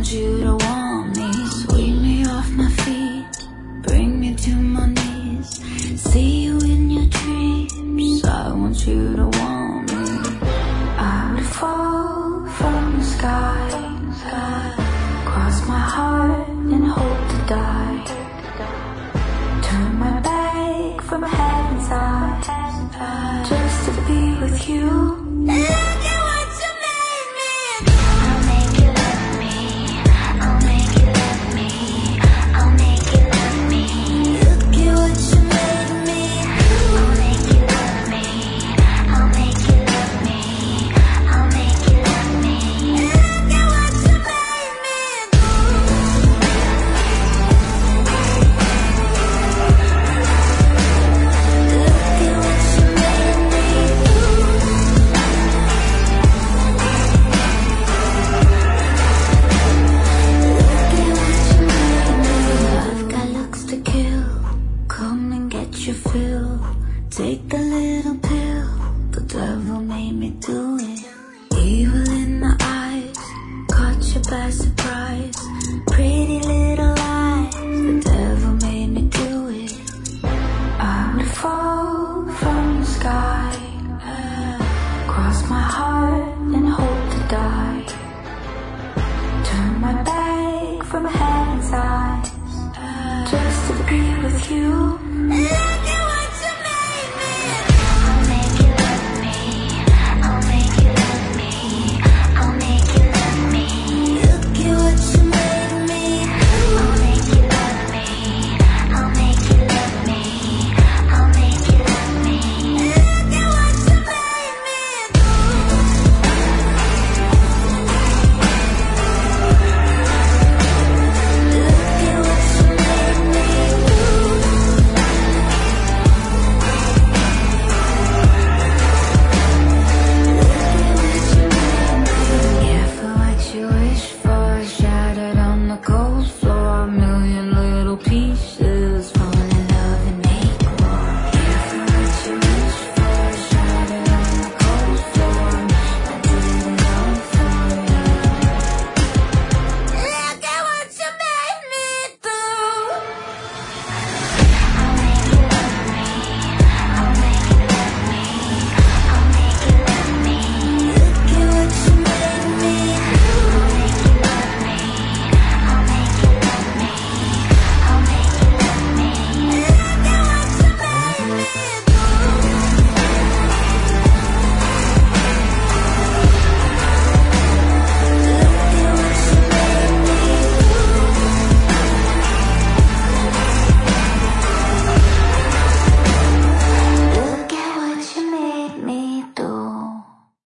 want you to want me. Sweep me off my feet, bring me to my knees. See you in your dreams, I want you to want me. I would fall from the sky, cross my heart and hope to die. Turn my back from heaven's eyes, just to be with you. Take the little pill, the devil made me do it. Evil in the eyes, caught you by surprise. Pretty little lies, the devil made me do it. I would fall from the sky, cross my heart and hope to die. Turn my back from heaven's eyes, just to be with you.